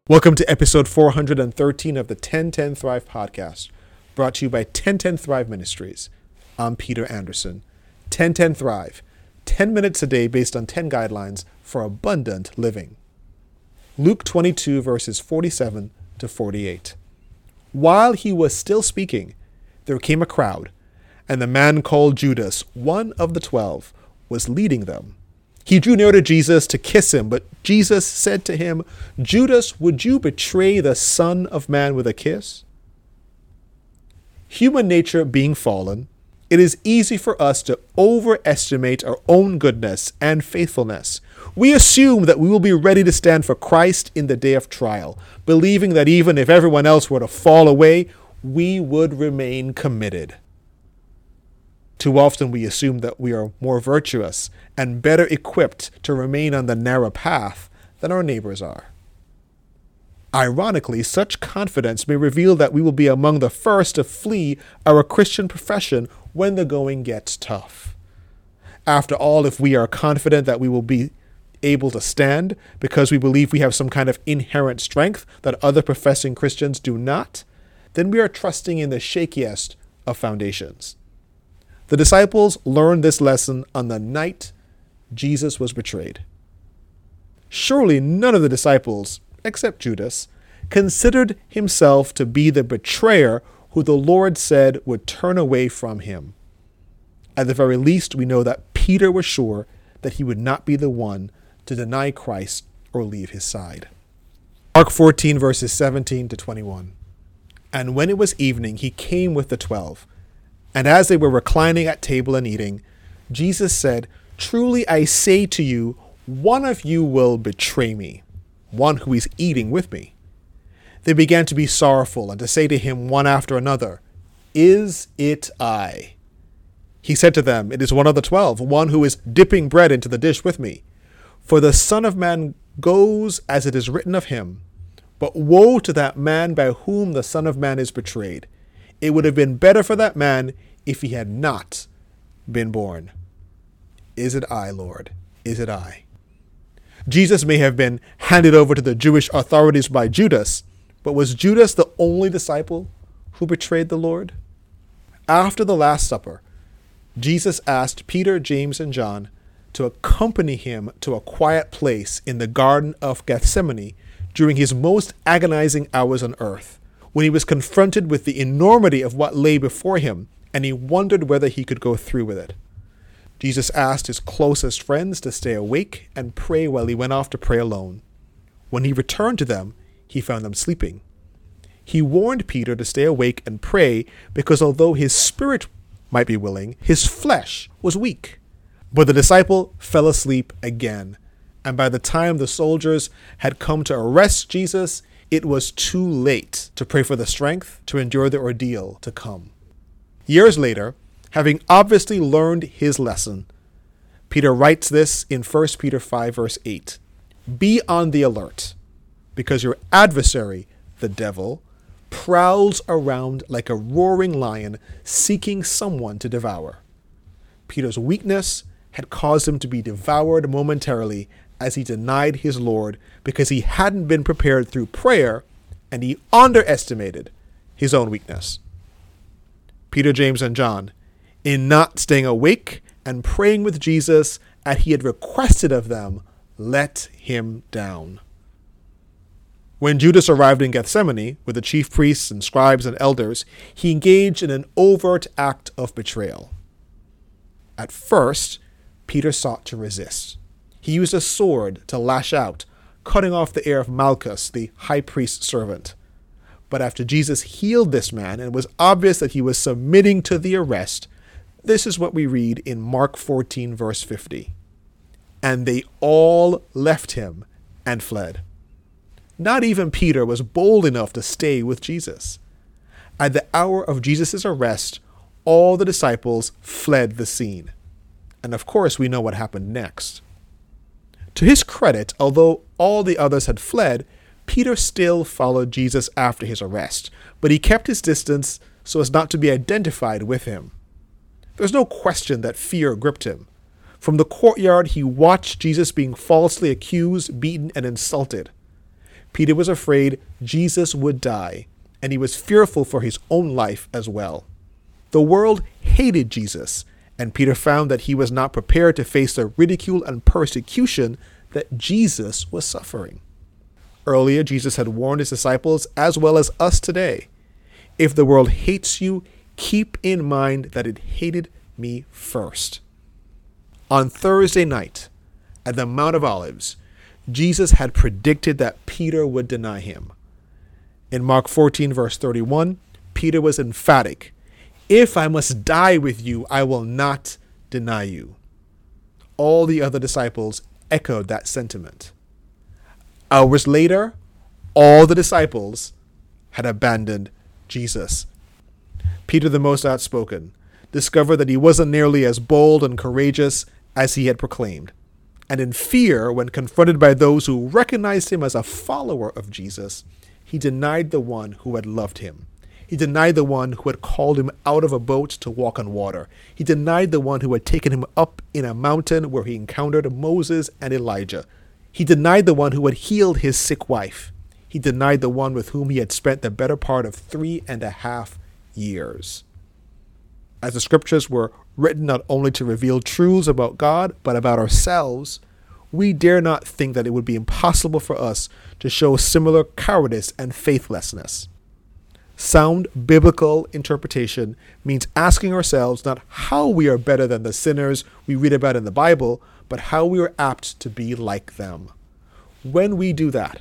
Welcome to episode 413 of the 1010 Thrive podcast, brought to you by 1010 Thrive Ministries. I'm Peter Anderson. 1010 Thrive, 10 minutes a day based on 10 guidelines for abundant living. Luke 22 verses 47 to 48. While he was still speaking, there came a crowd, and the man called Judas, one of the 12, was leading them. He drew near to Jesus to kiss him, but Jesus said to him, "Judas, would you betray the Son of Man with a kiss?" Human nature being fallen, it is easy for us to overestimate our own goodness and faithfulness. We assume that we will be ready to stand for Christ in the day of trial, believing that even if everyone else were to fall away, we would remain committed. Too often we assume that we are more virtuous and better equipped to remain on the narrow path than our neighbors are. Ironically, such confidence may reveal that we will be among the first to flee our Christian profession when the going gets tough. After all, if we are confident that we will be able to stand because we believe we have some kind of inherent strength that other professing Christians do not, then we are trusting in the shakiest of foundations. The disciples learned this lesson on the night Jesus was betrayed. Surely none of the disciples, except Judas, considered himself to be the betrayer who the Lord said would turn away from him. At the very least, we know that Peter was sure that he would not be the one to deny Christ or leave his side. Mark 14 verses 17 to 21. And when it was evening, he came with the 12. And as they were reclining at table and eating, Jesus said, "Truly I say to you, one of you will betray me, one who is eating with me." They began to be sorrowful and to say to him one after another, "Is it I?" He said to them, "It is one of the 12, one who is dipping bread into the dish with me. For the Son of Man goes as it is written of him. But woe to that man by whom the Son of Man is betrayed. It would have been better for that man if he had not been born. Is it I, Lord? Is it I?" Jesus may have been handed over to the Jewish authorities by Judas, but was Judas the only disciple who betrayed the Lord? After the Last Supper, Jesus asked Peter, James, and John to accompany him to a quiet place in the Garden of Gethsemane during his most agonizing hours on earth, when he was confronted with the enormity of what lay before him, and he wondered whether he could go through with it. Jesus asked his closest friends to stay awake and pray while he went off to pray alone. When he returned to them, he found them sleeping. He warned Peter to stay awake and pray because although his spirit might be willing, his flesh was weak. But the disciple fell asleep again, and by the time the soldiers had come to arrest Jesus, it was too late to pray for the strength to endure the ordeal to come. Years later, having obviously learned his lesson, Peter writes this in 1 Peter 5 verse 8. "Be on the alert, because your adversary, the devil, prowls around like a roaring lion seeking someone to devour." Peter's weakness had caused him to be devoured momentarily as he denied his Lord because he hadn't been prepared through prayer and he underestimated his own weakness. Peter, James, and John, in not staying awake and praying with Jesus as he had requested of them, let him down. When Judas arrived in Gethsemane with the chief priests and scribes and elders, he engaged in an overt act of betrayal. At first, Peter sought to resist. He used a sword to lash out, cutting off the ear of Malchus, the high priest's servant. But after Jesus healed this man and it was obvious that he was submitting to the arrest, this is what we read in Mark 14 verse 50. "And they all left him and fled." Not even Peter was bold enough to stay with Jesus. At the hour of Jesus' arrest, all the disciples fled the scene. And of course, we know what happened next. To his credit, although all the others had fled, Peter still followed Jesus after his arrest, but he kept his distance so as not to be identified with him. There's no question that fear gripped him. From the courtyard, he watched Jesus being falsely accused, beaten, and insulted. Peter was afraid Jesus would die, and he was fearful for his own life as well. The world hated Jesus, and Peter found that he was not prepared to face the ridicule and persecution that Jesus was suffering. Earlier, Jesus had warned his disciples as well as us today. If the world hates you, keep in mind that it hated me first. On Thursday night, at the Mount of Olives, Jesus had predicted that Peter would deny him. In Mark 14, verse 31, Peter was emphatic. If I must die with you, I will not deny you. All the other disciples echoed that sentiment. Hours later, all the disciples had abandoned Jesus. Peter, the most outspoken, discovered that he wasn't nearly as bold and courageous as he had proclaimed. And in fear, when confronted by those who recognized him as a follower of Jesus, he denied the one who had loved him. He denied the one who had called him out of a boat to walk on water. He denied the one who had taken him up in a mountain where he encountered Moses and Elijah. He denied the one who had healed his sick wife. He denied the one with whom he had spent the better part of 3.5 years. As the scriptures were written not only to reveal truths about God, but about ourselves, we dare not think that it would be impossible for us to show similar cowardice and faithlessness. Sound biblical interpretation means asking ourselves not how we are better than the sinners we read about in the Bible, but how we are apt to be like them. When we do that,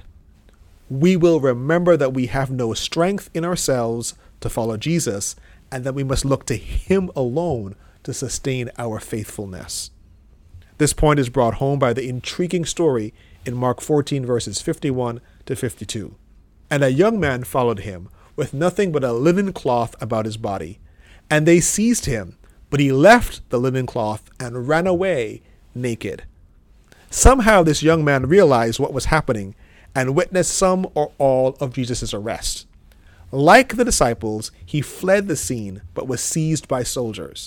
we will remember that we have no strength in ourselves to follow Jesus, and that we must look to him alone to sustain our faithfulness. This point is brought home by the intriguing story in Mark 14, verses 51 to 52. And a young man followed him, with nothing but a linen cloth about his body. And they seized him, but he left the linen cloth and ran away naked. Somehow this young man realized what was happening and witnessed some or all of Jesus' arrest. Like the disciples, he fled the scene, but was seized by soldiers.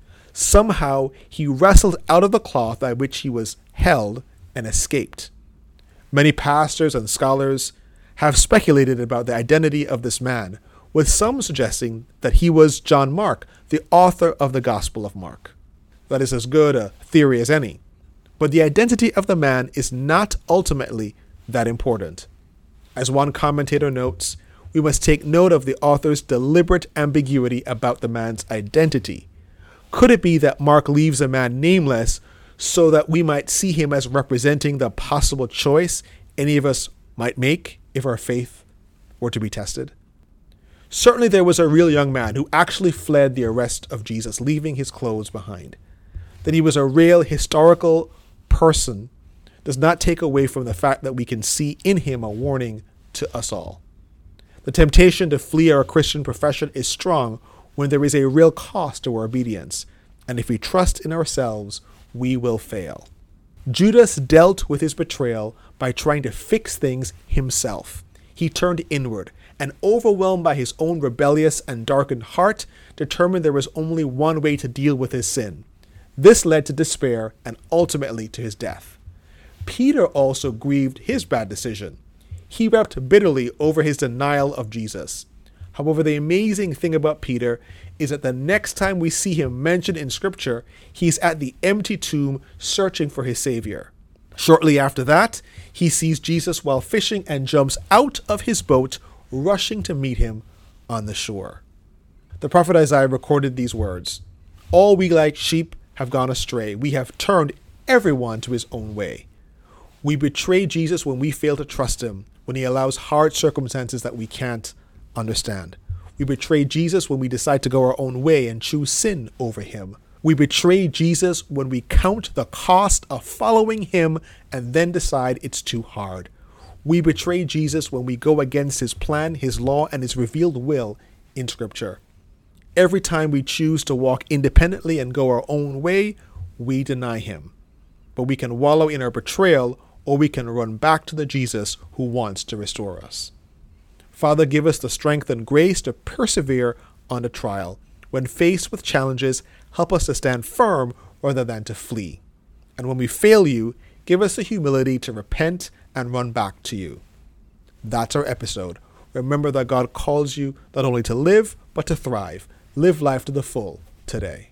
Somehow he wrestled out of the cloth by which he was held and escaped. Many pastors and scholars have speculated about the identity of this man, with some suggesting that he was John Mark, the author of the Gospel of Mark. That is as good a theory as any. But the identity of the man is not ultimately that important. As one commentator notes, we must take note of the author's deliberate ambiguity about the man's identity. Could it be that Mark leaves a man nameless so that we might see him as representing the possible choice any of us might make if our faith were to be tested? Certainly there was a real young man who actually fled the arrest of Jesus, leaving his clothes behind. That he was a real historical person does not take away from the fact that we can see in him a warning to us all. The temptation to flee our Christian profession is strong when there is a real cost to our obedience, and if we trust in ourselves, we will fail. Judas dealt with his betrayal by trying to fix things himself. He turned inward, and overwhelmed by his own rebellious and darkened heart, determined there was only one way to deal with his sin. This led to despair and ultimately to his death. Peter also grieved his bad decision. He wept bitterly over his denial of Jesus. However, the amazing thing about Peter is that the next time we see him mentioned in Scripture, he's at the empty tomb searching for his Savior. Shortly after that, he sees Jesus while fishing and jumps out of his boat, rushing to meet him on the shore. The prophet Isaiah recorded these words, "All we like sheep have gone astray. We have turned everyone to his own way." We betray Jesus when we fail to trust him, when he allows hard circumstances that we can't understand. We betray Jesus when we decide to go our own way and choose sin over him. We betray Jesus when we count the cost of following him and then decide it's too hard. We betray Jesus when we go against his plan, his law, and his revealed will in Scripture. Every time we choose to walk independently and go our own way, we deny him. But we can wallow in our betrayal, or we can run back to the Jesus who wants to restore us. Father, give us the strength and grace to persevere on the trial. When faced with challenges, help us to stand firm rather than to flee. And when we fail you, give us the humility to repent and run back to you. That's our episode. Remember that God calls you not only to live, but to thrive. Live life to the full today.